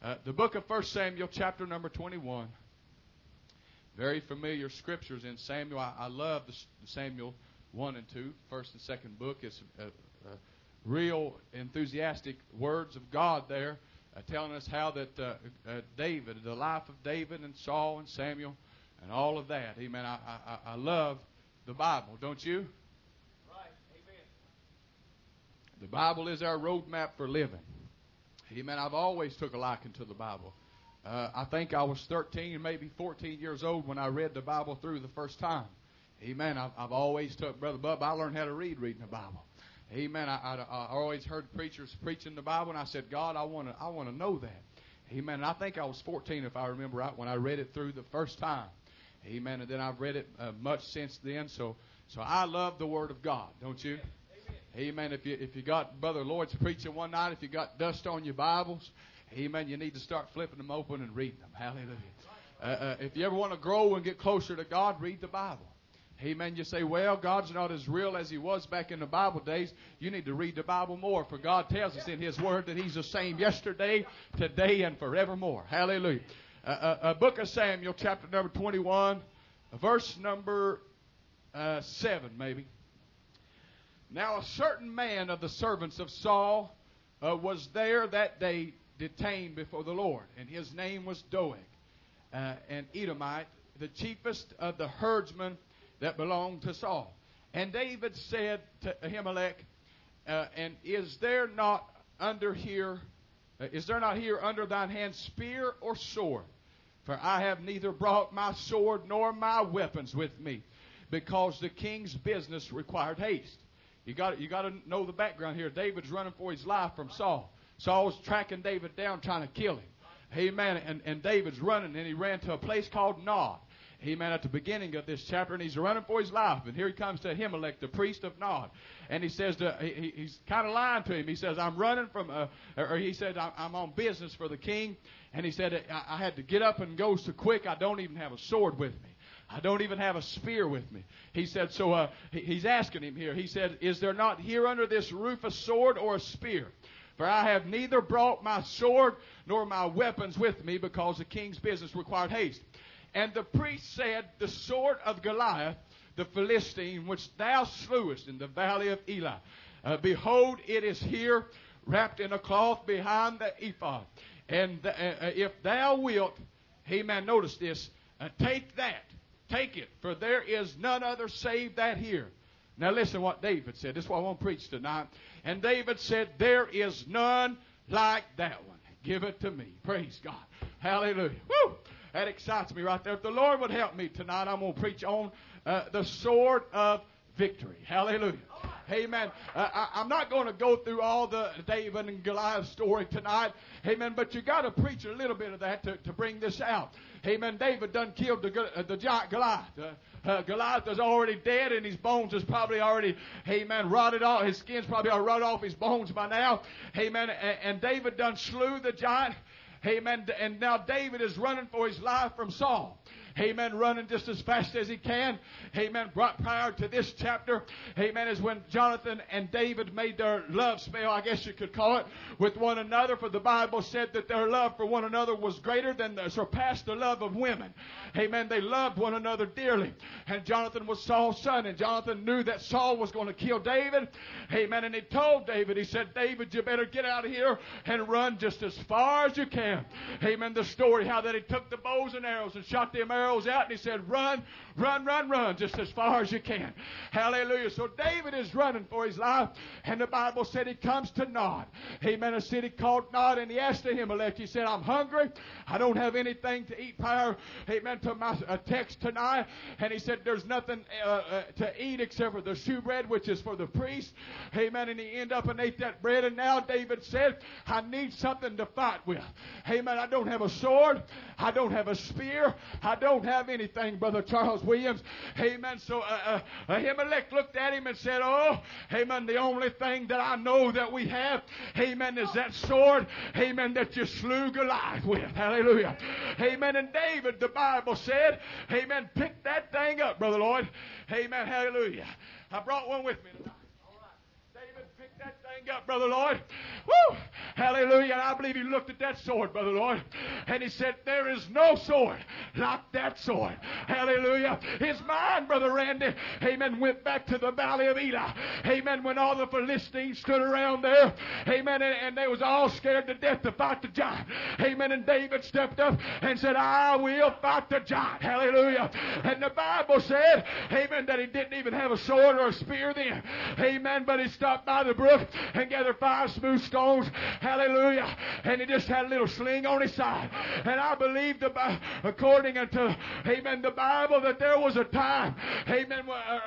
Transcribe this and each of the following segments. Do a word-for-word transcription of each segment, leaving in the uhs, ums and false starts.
Uh, the book of First Samuel, chapter number twenty-one. Very familiar scriptures in Samuel. I, I love the, the Samuel one and two, first and second book. It's a, a, a real enthusiastic words of God there, uh, telling us how that uh, uh, David, the life of David and Saul and Samuel and all of that. Amen. I, I, I love the Bible, don't you? Right. Amen. The Bible is our roadmap for living. Amen. I've always took a liking to the Bible. Uh, I think I was thirteen, maybe fourteen years old when I read the Bible through the first time. Amen. I've, I've always took, Brother Bub, I learned how to read reading the Bible. Amen. I, I, I always heard preachers preaching the Bible, and I said, God, I want to I want to know that. Amen. And I think I was fourteen, if I remember right, when I read it through the first time. Amen. And then I've read it uh, much since then. So, so I love the Word of God, don't you? Amen. If you if you got Brother Lloyd's preaching one night, if you got dust on your Bibles, amen, you need to start flipping them open and reading them. Hallelujah. Uh, uh, if you ever want to grow and get closer to God, read the Bible. Amen. You say, well, God's not as real as He was back in the Bible days. You need to read the Bible more, for God tells us in His Word that He's the same yesterday, today, and forevermore. Hallelujah. Uh, uh, uh, Book of Samuel, chapter number twenty-one, verse number uh, seven, maybe. Now a certain man of the servants of Saul uh, was there that day detained before the Lord, and his name was Doeg, uh, an Edomite, the chiefest of the herdsmen that belonged to Saul. And David said to Ahimelech, uh, and is there not under here, uh, is there not here under thine hand spear or sword? For I have neither brought my sword nor my weapons with me, because the king's business required haste. You got you got to know the background here. David's running for his life from Saul. Saul's tracking David down, trying to kill him. Amen. And, and David's running, and he ran to a place called Nod. Amen. At the beginning of this chapter, and he's running for his life. And here he comes to Ahimelech, the priest of Nod. And he says, to, he, he's kind of lying to him. He says, I'm running from, uh, or he said, I'm on business for the king. And he said, I, I had to get up and go so quick, I don't even have a sword with me. I don't even have a spear with me. He said, so uh, he, he's asking him here. He said, is there not here under this roof a sword or a spear? For I have neither brought my sword nor my weapons with me, because the king's business required haste. And the priest said, the sword of Goliath, the Philistine, which thou slewest in the valley of Elah, uh, behold, it is here, wrapped in a cloth behind the ephod. And the, uh, if thou wilt, amen, notice this, uh, take that. Take it, for there is none other save that here. Now listen what David said. This is what I want to preach tonight. And David said, there is none like that one. Give it to me. Praise God. Hallelujah. Woo! That excites me right there. If the Lord would help me tonight, I'm going to preach on uh, the sword of victory. Hallelujah. Amen. Uh, I, I'm not going to go through all the David and Goliath story tonight. Amen. But you got to preach a little bit of that to, to bring this out. Amen. David done killed the, uh, the giant Goliath. Uh, uh, Goliath is already dead, and his bones is probably already, amen, rotted off. His skin's probably already rotted off his bones by now. Amen. And, and David done slew the giant. Amen. And now David is running for his life from Saul. Amen. Running just as fast as he can. Amen. Brought prior to this chapter, amen, is when Jonathan and David made their love spell, I guess you could call it, with one another. For the Bible said that their love for one another was greater than, the, surpassed the love of women. Amen. They loved one another dearly. And Jonathan was Saul's son. And Jonathan knew that Saul was going to kill David. Amen. And he told David, he said, David, you better get out of here and run just as far as you can. Amen. The story how that he took the bows and arrows and shot them arrows out, and he said, run, run, run, run, just as far as you can. Hallelujah. So David is running for his life, and the Bible said he comes to Nod. Amen. A city called Nod, and he asked Ahimelech, he said, I'm hungry. I don't have anything to eat prior, amen, to my uh, text tonight. And he said, there's nothing uh, uh, to eat except for the shewbread, which is for the priest. Amen. And he ended up and ate that bread, and now David said, I need something to fight with. Amen. I don't have a sword. I don't have a spear. I don't have anything, Brother Charles Williams. Amen. So uh, uh, Ahimelech looked at him and said, oh, amen, the only thing that I know that we have, amen, is that sword, amen, that you slew Goliath with. Hallelujah. Amen. And David, the Bible said, amen, pick that thing up, Brother Lloyd. Amen. Hallelujah. I brought one with me tonight. All right. David picked that thing thing up, Brother Lloyd. Woo! Hallelujah. And I believe he looked at that sword, Brother Lloyd, and he said, there is no sword like that sword. Hallelujah. His mind, Brother Randy, amen, went back to the valley of Elah. Amen. When all the Philistines stood around there, amen, and, and they was all scared to death to fight the giant. Amen. And David stepped up and said, I will fight the giant. Hallelujah. And the Bible said, amen, that he didn't even have a sword or a spear then. Amen. But he stopped by the brook and gathered five smooth stones. Hallelujah. And he just had a little sling on his side. And I believe, the, according to, amen, the Bible, that there was a time, amen,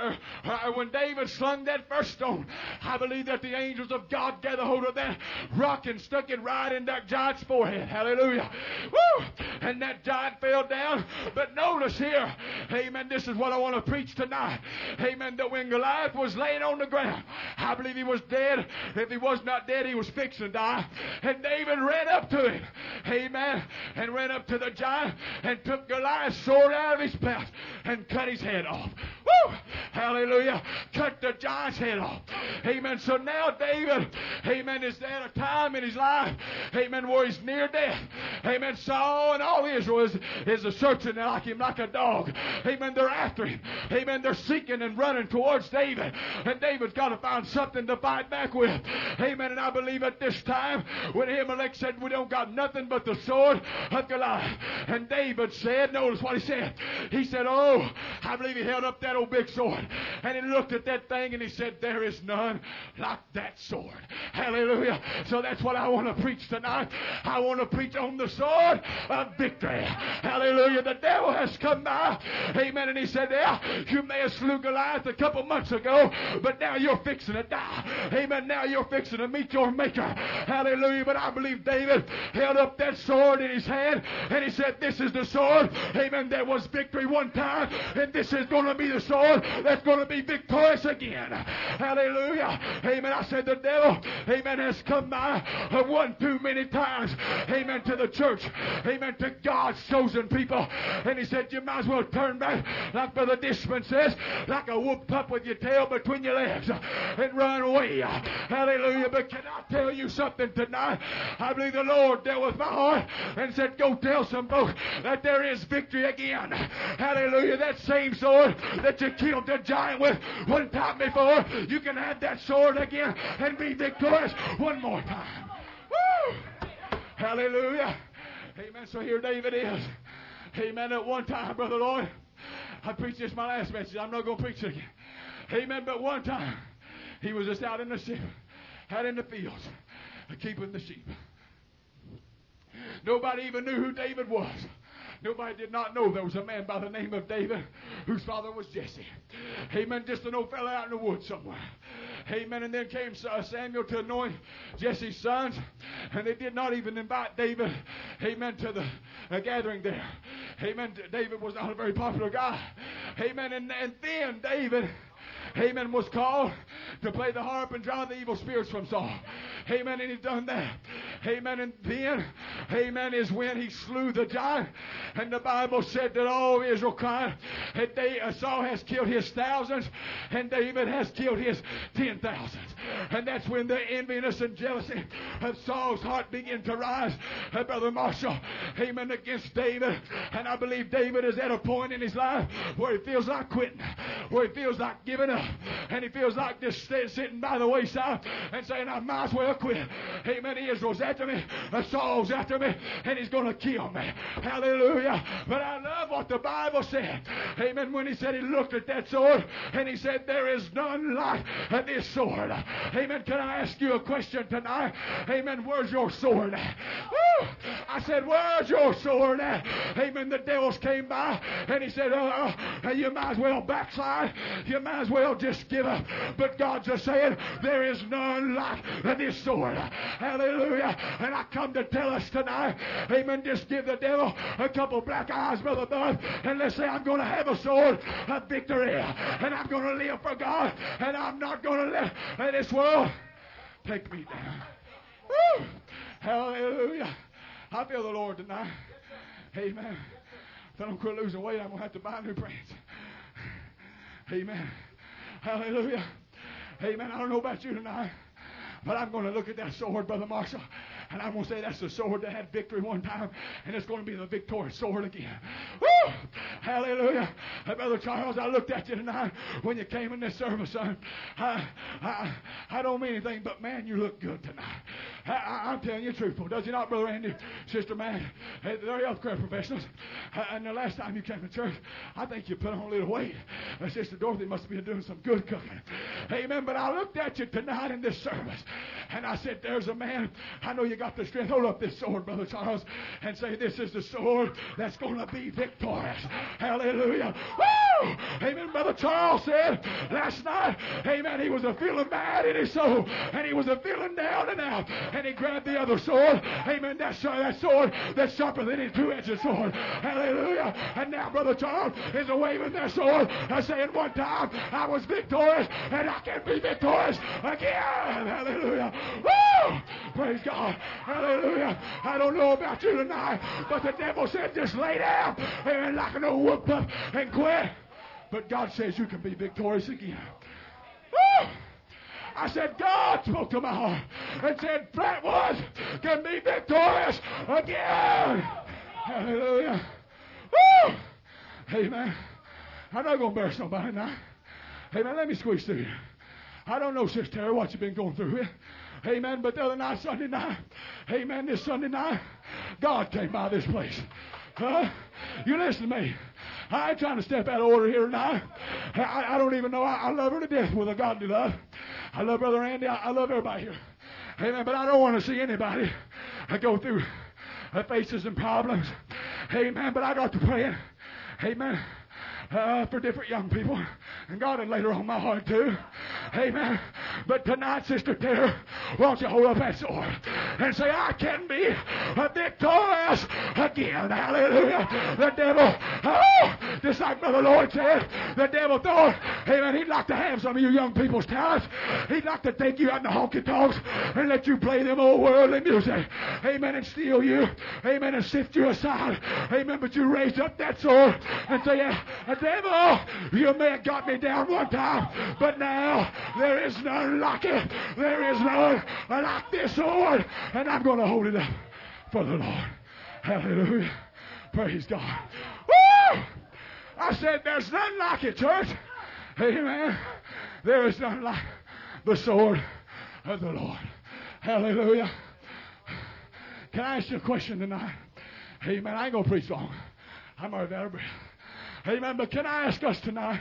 when David slung that first stone, I believe that the angels of God gathered hold of that rock and stuck it right in that giant's forehead. Hallelujah. Woo! And that giant fell down. But notice here, amen, this is what I want to preach tonight. Amen, that when Goliath was laying on the ground, I believe he was dead. If he was not dead, he was fixing to die. And David ran up to him. Amen. And ran up to the giant and took Goliath's sword out of his belt and cut his head off. Woo! Hallelujah. Cut the giant's head off. Amen. So now David, amen, is at a time in his life, amen, where he's near death. Amen. Saul and all Israel is, is a searching like him like a dog. Amen. They're after him. Amen. They're seeking and running towards David. And David's got to find something to fight back with. Amen. And I believe at this time, when Ahimelech said, we don't got nothing but the sword of Goliath. And David said, notice what he said. He said, oh, I believe he held up that old big sword. And he looked at that thing and he said, there is none like that sword. Hallelujah. So that's what I want to preach tonight. I want to preach on the sword of victory. Hallelujah. The devil has come by. Amen. And he said, yeah, you may have slew Goliath a couple months ago, but now you're fixing to die. Amen. Now you're fixing to meet your maker. Hallelujah. But I believe David held up that sword in his hand and he said, this is the sword. Amen. There was victory one time, and this is going to be the sword that's going to be victorious again. Hallelujah. Amen. I said the devil, amen, has come by one too many times. Amen. To the church. Amen. To God's chosen people. And he said, you might as well turn back, like Brother Dishman says, like a whoop pup with your tail between your legs and run away. Hallelujah. But can I tell you something tonight? I believe the Lord dealt with my heart and said, go tell some folks that there is victory again. Hallelujah. That same sword that you killed the giant with one time before, you can have that sword again and be victorious one more time. Woo! Hallelujah. Amen. So here David is. Amen. At one time, Brother Lloyd, I preached this my last message. I'm not going to preach it again. Amen. But one time, he was just out in the sheep, out in the fields, keeping the sheep. Nobody even knew who David was. Nobody did not know there was a man by the name of David whose father was Jesse. Amen. Just an old fella out in the woods somewhere. Amen. And then came Samuel to anoint Jesse's sons. And they did not even invite David, amen, to the uh, gathering there. Amen. David was not a very popular guy. Amen. And, and then David, amen, was called to play the harp and drive the evil spirits from Saul. Amen. And he done that. Amen. And then, amen, is when he slew the giant. And the Bible said that all Israel cried. And they, uh, Saul has killed his thousands, and David has killed his ten thousands. And that's when the enviness and jealousy of Saul's heart began to rise, uh, Brother Marshall, amen, against David. And I believe David is at a point in his life where he feels like quitting, where he feels like giving up, and he feels like just stay, sitting by the wayside and saying, I might as well quit. Amen. Israel's after me, uh, Saul's after me, and he's going to kill me. Hallelujah. But I love what the Bible said. Amen. When he said he looked at that sword and he said, there is none like this sword. Amen. Can I ask you a question tonight? Amen. Where's your sword at? Woo! I said, where's your sword at? Amen. The devils came by and he said, uh, uh, you might as well backslide. You might as well just give up. But God's just saying, there is none like this sword. Hallelujah. And I come to tell us tonight, amen, just give the devil a couple black eyes, Brother Bud, and let's say, I'm going to have a sword of victory, and I'm going to live for God, and I'm not going to let, let this world take me down. Woo! Hallelujah. I feel the Lord tonight. Amen. If I don't quit losing weight, I'm going to have to buy new pants. Amen. Hallelujah. Amen. I don't know about you tonight, But I'm going to look at that sword, Brother Marshall, and I'm going to say that's the sword that had victory one time, and it's going to be the victorious sword again. Woo! Hallelujah. Hey, Brother Charles, I looked at you tonight when you came in this service, son. I, I, I don't mean anything, but man, you look good tonight. I, I, I'm telling you truthful. Does he not, Brother Andy? Sister Matt? Hey, they're healthcare professionals. Uh, and the last time you came to church, I think you put on a little weight. Uh, Sister Dorothy must be doing some good cooking. Amen. But I looked at you tonight in this service, and I said, there's a man. I know you got the strength. Hold up this sword, Brother Charles, and say, this is the sword that's going to be victorious. Hallelujah. Woo! Amen. Brother Charles said last night, amen, he was a feeling bad in his soul, and he was a feeling down and out, and he grabbed the other sword. Amen. That, that sword that's sharper than his two-edged sword. Hallelujah. And now Brother Charles is waving that sword and saying, one time I was victorious, and I can be victorious again. Hallelujah. Woo! Praise God. Hallelujah. I don't know about you tonight, but the devil said just lay down and like an old whoop up and quit. But God says you can be victorious again. Woo! I said, God spoke to my heart and said, Flatwoods can be victorious again. Hallelujah. Woo! Amen. I'm not going to embarrass nobody now. Amen. Let me squeeze through you. I don't know, Sister Terry, what you've been going through with. Amen. But the other night, Sunday night, amen, this Sunday night, God came by this place. Huh? You listen to me. I ain't trying to step out of order here tonight. I, I don't even know. I, I love her to death with a godly love. I love Brother Andy. I, I love everybody here. Amen. But I don't want to see anybody go through faces and problems. Amen. But I got to praying. Amen. Uh, for different young people. And God had laid her on my heart too. Amen. But tonight, Sister Terry, won't you hold up that sword and say, I can be victorious again. Hallelujah. The devil, oh, just like Brother Lord said, the devil thought, amen, he'd like to have some of you young people's talents. He'd like to take you out in the honky-tonks and let you play them old worldly music. Amen. And steal you. Amen. And sift you aside. Amen. But you raise up that sword and say, yeah, devil, you may have got me down one time, but now there is none like it. There is none like this sword, and I'm going to hold it up for the Lord. Hallelujah. Praise God. Woo! I said there's none like it, church. Amen. There is none like the sword of the Lord. Hallelujah. Can I ask you a question tonight? Amen. I ain't going to preach long. I'm already out of breath. Amen. But can I ask us tonight,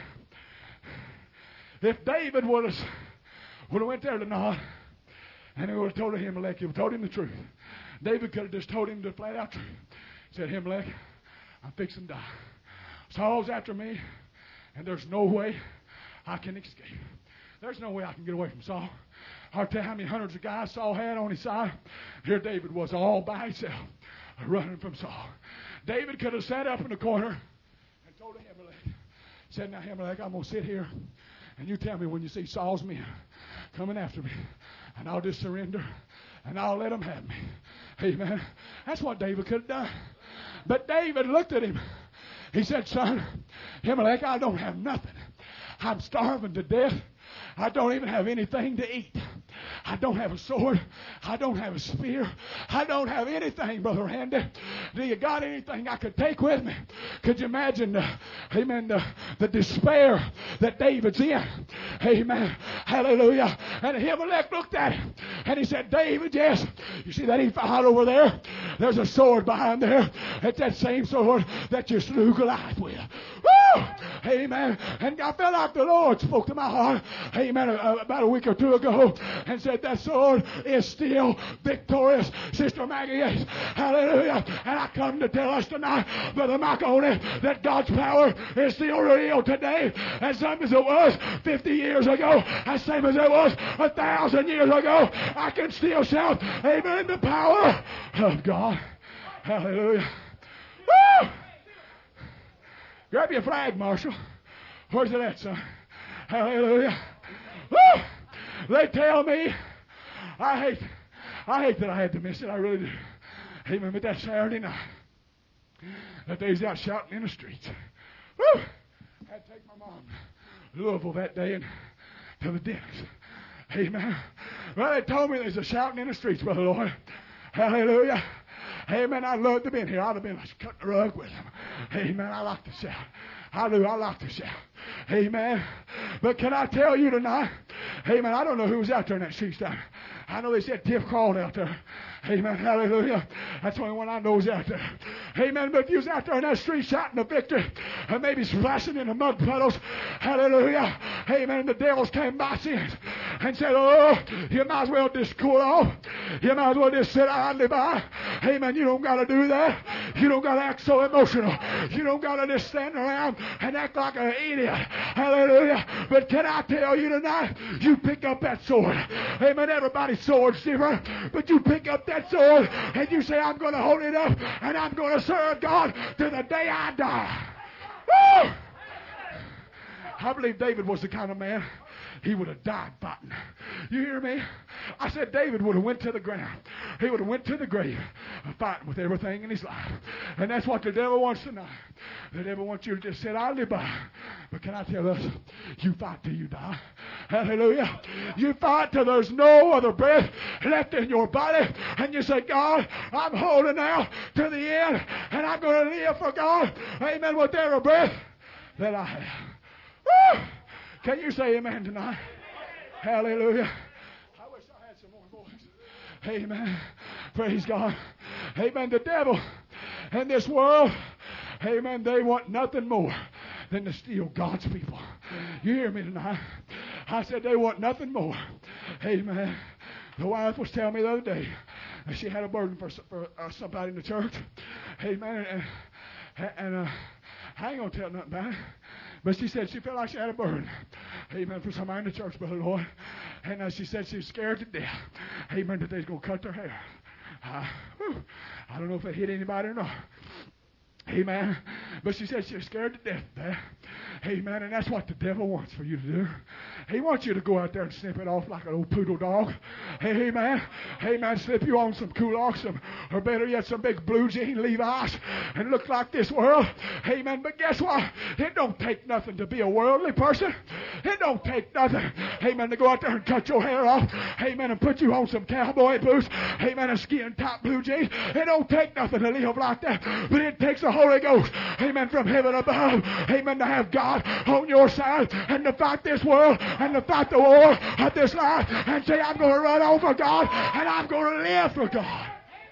if David would have, would have went there tonight and he would have told Ahimelech, he would have told him the truth. David could have just told him the flat out truth. He said, Ahimelech, I'm fixing to die. Saul's after me, and there's no way I can escape. There's no way I can get away from Saul. I'll tell you how many hundreds of guys Saul had on his side. Here David was all by himself, running from Saul. David could have sat up in the corner told Ahimelech, said, now Ahimelech, I'm going to sit here and you tell me when you see Saul's men coming after me, and I'll just surrender and I'll let them have me. Amen. That's what David could have done. But David looked at him. He said, son, Ahimelech, I don't have nothing. I'm starving to death. I don't even have anything to eat. I don't have a sword. I don't have a spear. I don't have anything, Brother Randy. Do you got anything I could take with me? Could you imagine the, amen, the, the despair that David's in? Amen. Hallelujah. And Ahimelech looked at him and he said, David, yes. You see that ephod over there? There's a sword behind there. It's that same sword that you slew Goliath with. Woo! Amen. And I felt like the Lord spoke to my heart, amen, about a week or two ago and said that sword is still victorious. Sister Maggie, yes. Hallelujah. And I come to tell us tonight, Brother Marconi, that God's power is still real today, as same as it was fifty years ago, as same as it was a thousand years ago. I can still shout, amen, the power of God. Hallelujah. Woo! Grab your flag, Marshall. Where's it at, son? Hallelujah. Woo! They tell me, I hate, I hate that I had to miss it. I really do. Amen. But that Saturday night, that they was out shouting in the streets. Woo! I had to take my mom to Louisville that day and to the dentist. Amen. Well, they told me there's a shouting in the streets, Brother Lloyd. Hallelujah. Amen. I'd love to have been here. I'd have been cutting the rug with them. Amen. I like to shout. I do. I like to shout. Amen. But can I tell you tonight? Amen. I don't know who was out there in that street time. I know they said Tiff crawled out there. Amen. Hallelujah. That's the only one I know is out there. Amen. But if you was out there in that street shouting the victory, and maybe splashing in the mud puddles, hallelujah. Amen. The devils came by sins and said, oh, you might as well just cool off. You might as well just sit idly by. Amen. You don't got to do that. You don't got to act so emotional. You don't got to just stand around and act like an idiot. Hallelujah. But can I tell you tonight, you pick up that sword. Amen. Everybody's sword's different, but you pick up that sword and you say, I'm going to hold it up and I'm going to serve God to the day I die. Woo! I believe David was the kind of man, he would have died fighting. You hear me? I said David would have went to the ground. He would have went to the grave fighting with everything in his life. And that's what the devil wants tonight. The devil wants you to just sit idly by. But can I tell us, you fight till you die. Hallelujah. You fight till there's no other breath left in your body. And you say, God, I'm holding out to the end. And I'm going to live for God. Amen. With every breath that I have. Woo! Can you say amen tonight? Hallelujah. I wish I had some more voice. Amen. Praise God. Amen. The devil and this world, amen, they want nothing more than to steal God's people. You hear me tonight? I said they want nothing more. Amen. The wife was telling me the other day that she had a burden for, for uh, somebody in the church. Amen. And, and, and uh, I ain't going to tell nothing about it. But she said she felt like she had a burden. Amen. For somebody in the church, Brother Lord. And uh, she said she was scared to death. Amen. That they's going to cut their hair. Uh, whew, I don't know if they hit anybody or not. Amen. But she said she was scared to death there. Amen. And that's what the devil wants for you to do. He wants you to go out there and snip it off like an old poodle dog. Amen. Amen. Slip you on some culottes, some, or better yet, some big blue jean Levi's, and look like this world. Amen. But guess what? It don't take nothing to be a worldly person. It don't take nothing. Amen. To go out there and cut your hair off. Amen. And put you on some cowboy boots. Amen. And ski and top blue jeans. It don't take nothing to live like that. But it takes a Holy Ghost. Amen. From heaven above. Amen. To have God on your side and to fight this world and to fight the war of this life and say, I'm going to run on for God and I'm going to live for God.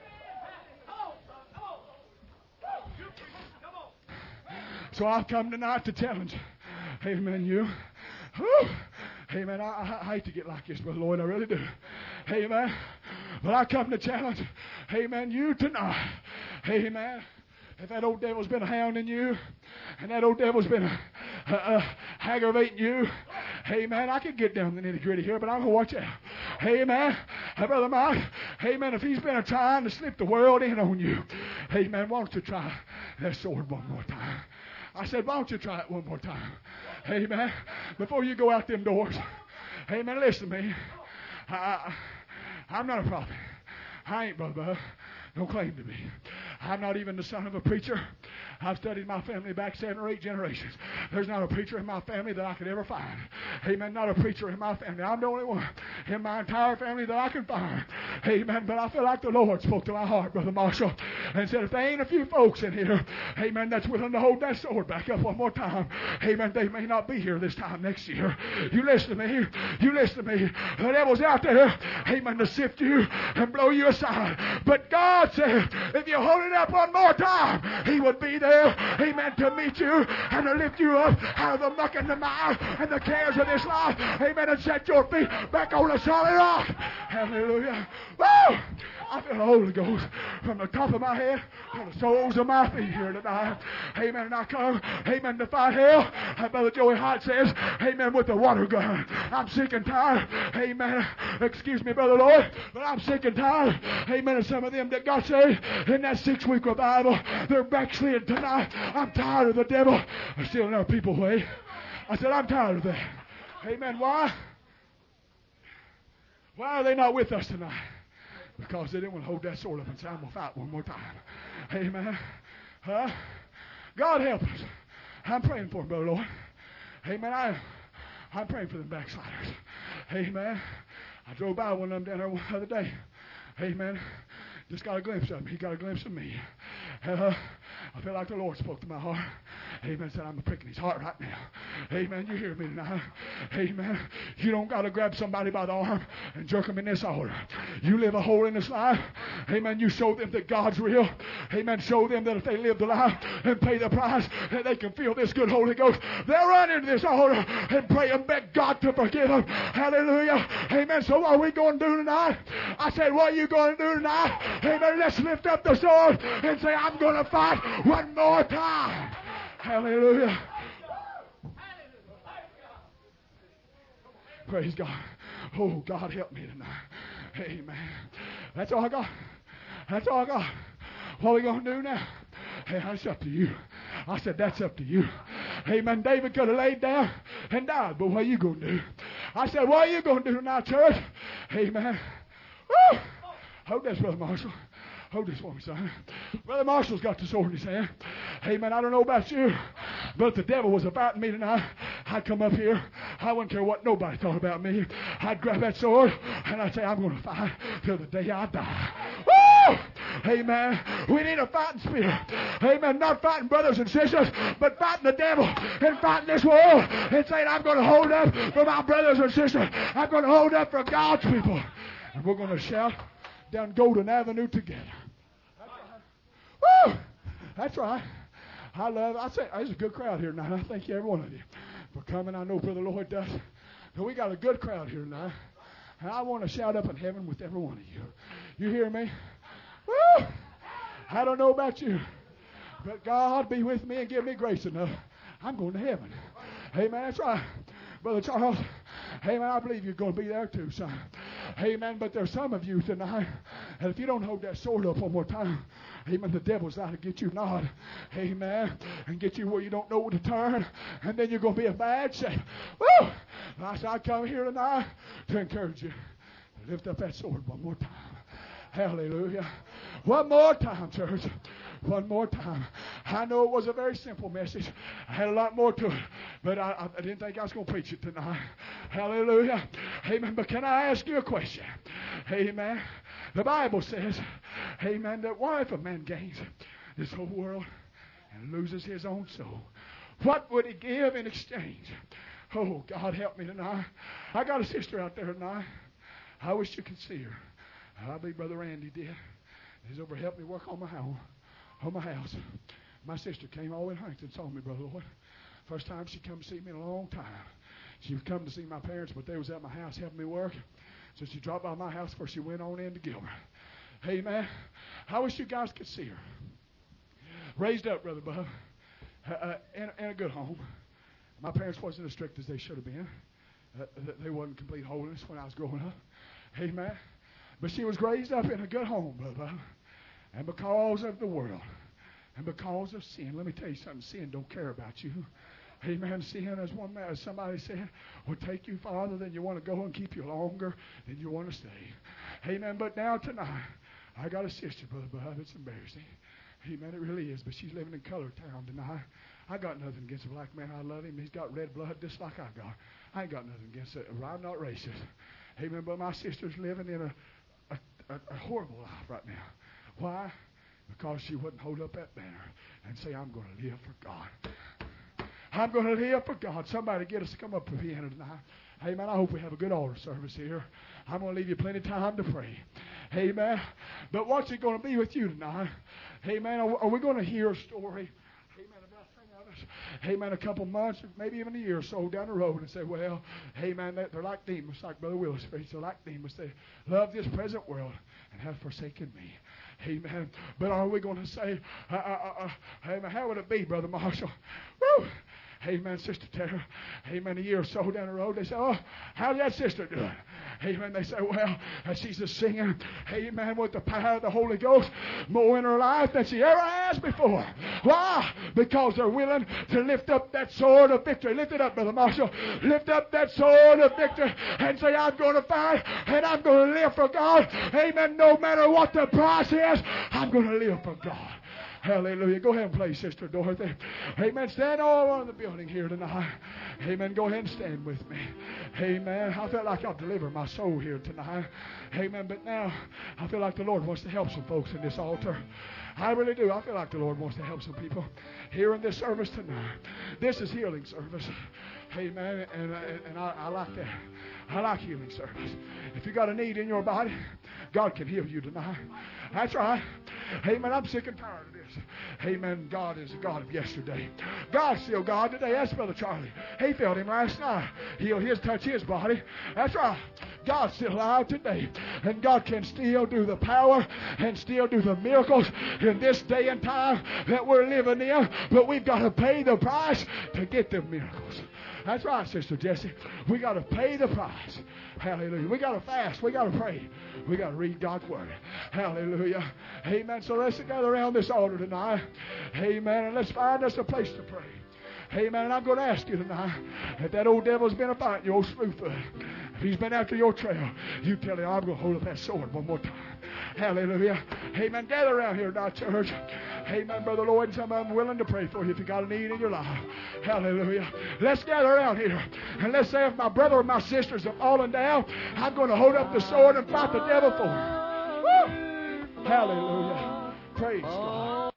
So I've come tonight to challenge. Amen, you. Whew. Amen. I, I, I hate to get like this, Brother Lloyd. I really do. Amen. But I come to challenge. Amen, you tonight. Amen. If that old devil's been hounding you, and that old devil's been uh, uh, aggravating you, hey man, I can get down the nitty gritty here, but I'm going to watch out. Hey man, hey, Brother Mike, hey man, if he's been trying to slip the world in on you, hey man, why don't you try that sword one more time? I said, why don't you try it one more time? Hey man, before you go out them doors, hey man, listen to me. I, I, I'm not a prophet. I ain't, Brother Bub. Don't claim to be. I'm not even the son of a preacher. I've studied my family back seven or eight generations. There's not a preacher in my family that I could ever find. Amen. Not a preacher in my family. I'm the only one in my entire family that I can find. Amen. But I feel like the Lord spoke to my heart, Brother Marshall, and said, if there ain't a few folks in here, amen, that's willing to hold that sword back up one more time, amen, they may not be here this time next year. You listen to me. You listen to me. The devil's out there, amen, to sift you and blow you aside. But God said, if you hold it up one more time, he would be there, amen, to meet you and to lift you up out of the muck and the mire and the cares of this life, amen, and set your feet back on the solid rock. Hallelujah. Woo! I feel the Holy Ghost from the top of my head to the soles of my feet here tonight. Amen. And I come, amen, to fight hell. And Brother Joey Hart says, amen, with the water gun. I'm sick and tired. Amen. Excuse me, Brother Lloyd, but I'm sick and tired. Amen. And some of them that got saved in that six-week revival, they're backslid tonight. I'm tired of the devil stealing our people away. I said, I'm tired of that. Amen. Why? Why are they not with us tonight? Because they didn't want to hold that sword up and say, I'm going to fight one more time. Amen. Huh? God help us. I'm praying for them, Brother Lord. Amen. I, I'm praying for them backsliders. Amen. I drove by one of them down there the other day. Amen. Just got a glimpse of him. He got a glimpse of me. Uh, I felt like the Lord spoke to my heart. Amen. Said, I'm pricking his heart right now. Amen. You hear me tonight? Amen. You don't got to grab somebody by the arm and jerk them in this altar. You live a holiness life. Amen. You show them that God's real. Amen. Show them that if they live the life and pay the price, that they can feel this good Holy Ghost. They'll run into this altar and pray and beg God to forgive them. Hallelujah. Amen. So what are we going to do tonight? I said, what are you going to do tonight? Amen. Let's lift up the sword and say, I'm going to fight one more time. Hallelujah. Praise God. Oh, God help me tonight. Amen. That's all I got. That's all I got. What are we going to do now? Hey, that's up to you. I said, that's up to you. Amen. David could have laid down and died, but what are you going to do? I said, what are you going to do now, church? Amen. Woo! Hold this, Brother Marshall. Hold this for me, son. Brother Marshall's got the sword in his hand. Amen. I don't know about you, but if the devil was about me tonight, I'd come up here. I wouldn't care what nobody thought about me. I'd grab that sword and I'd say, I'm going to fight till the day I die. Woo! Amen. We need a fighting spirit. Amen. Not fighting brothers and sisters, but fighting the devil and fighting this world and saying, I'm going to hold up for my brothers and sisters. I'm going to hold up for God's people. And we're going to shout down Golden Avenue together. Woo! That's right. I love it. I say there's a good crowd here tonight. I thank you, every one of you, for coming. I know Brother Lloyd does. But we got a good crowd here tonight. And I want to shout up in heaven with every one of you. You hear me? Woo! I don't know about you, but God be with me and give me grace enough. I'm going to heaven. Amen. That's right. Brother Charles, amen, I believe you're going to be there too, son. Amen. But there's some of you tonight, and if you don't hold that sword up one more time, amen, the devil's out to get you gnawed. Amen. And get you where you don't know where to turn, and then you're going to be in bad shape. Woo! I said, I come here tonight to encourage you to lift up that sword one more time. Hallelujah. One more time, church. One more time. I know it was a very simple message. I had a lot more to it, but I, I didn't think I was going to preach it tonight. Hallelujah. Amen. But can I ask you a question? Amen. The Bible says, amen, that what if a man gains this whole world and loses his own soul? What would he give in exchange? Oh, God help me tonight. I got a sister out there tonight. I wish you could see her. I believe Brother Randy did. He's over helping me work on my house. On my house. My sister came all the way to Huntington and saw me, Brother Lloyd. First time she come to see me in a long time. She was coming to see my parents, but they was at my house helping me work. So she dropped by my house before she went on into Gilbert. Amen. I wish you guys could see her. Raised up, Brother Bub, uh, in, in a good home. My parents wasn't as strict as they should have been. Uh, they wasn't complete holiness when I was growing up. Amen. But she was raised up in a good home, Brother Bub. And because of the world, and because of sin, let me tell you something, sin don't care about you. Amen. Sin, as one man, as somebody said, will take you farther than you want to go and keep you longer than you want to stay. Amen. But now tonight, I got a sister, Brother Bub. It's embarrassing. Amen. It really is. But she's living in Color Town tonight. I got nothing against a black man. I love him. He's got red blood just like I got. I ain't got nothing against it. I'm not racist. Amen. But my sister's living in a, a, a, a horrible life right now. Why? Because she wouldn't hold up that banner and say, I'm going to live for God. I'm going to live for God. Somebody get us to come up to the piano tonight. Amen. I hope we have a good altar service here. I'm going to leave you plenty of time to pray. Amen. But what's it going to be with you tonight? Amen. Are we going to hear a story? Amen. About some of us. Amen. A couple months, maybe even a year or so down the road and say, well, amen, they're like demons, like Brother Willis preached. They're like demons. They love this present world and have forsaken me. Amen. But are we going to say, uh, uh, uh, amen, how would it be, Brother Marshall? Woo! Amen, Sister Tara. Amen, a year or so down the road, they say, oh, how's that sister doing? Amen, they say, well, she's a singer. Amen, with the power of the Holy Ghost more in her life than she ever has before. Why? Because they're willing to lift up that sword of victory. Lift it up, Brother Marshall. Lift up that sword of victory and say, I'm going to fight and I'm going to live for God. Amen, no matter what the price is, I'm going to live for God. Hallelujah. Go ahead and play, Sister Dorothy. Amen. Stand all around the building here tonight. Amen. Go ahead and stand with me. Amen. I felt like I'll deliver my soul here tonight. Amen. But now I feel like the Lord wants to help some folks in this altar. I really do. I feel like the Lord wants to help some people here in this service tonight. This is healing service. Amen. And, and, and I, I like that. I like healing service. If you got a need in your body, God can heal you tonight. That's right. Amen. I'm sick and tired of this. Amen. God is the God of yesterday. God's still God today. That's Brother Charlie. He felt him last night. He'll his touch his body. That's right. God's still alive today. And God can still do the power and still do the miracles in this day and time that we're living in. But we've got to pay the price to get the miracles. That's right, Sister Jessie. We got to pay the price. Hallelujah. We got to fast. We got to pray. We got to read God's Word. Hallelujah. Amen. So let's gather around this altar tonight. Amen. And let's find us a place to pray. Amen. And I'm going to ask you tonight, if that old devil's been about you, old Slewfoot, if he's been after your trail, you tell him, I'm going to hold up that sword one more time. Hallelujah. Amen. Gather around here now, church. Amen, Brother Lloyd. And some of them willing to pray for you if you got a need in your life. Hallelujah. Let's gather around here. And let's say if my brother or my sisters have fallen down, I'm going to hold up the sword and fight the devil for him. Woo! Hallelujah. Praise God.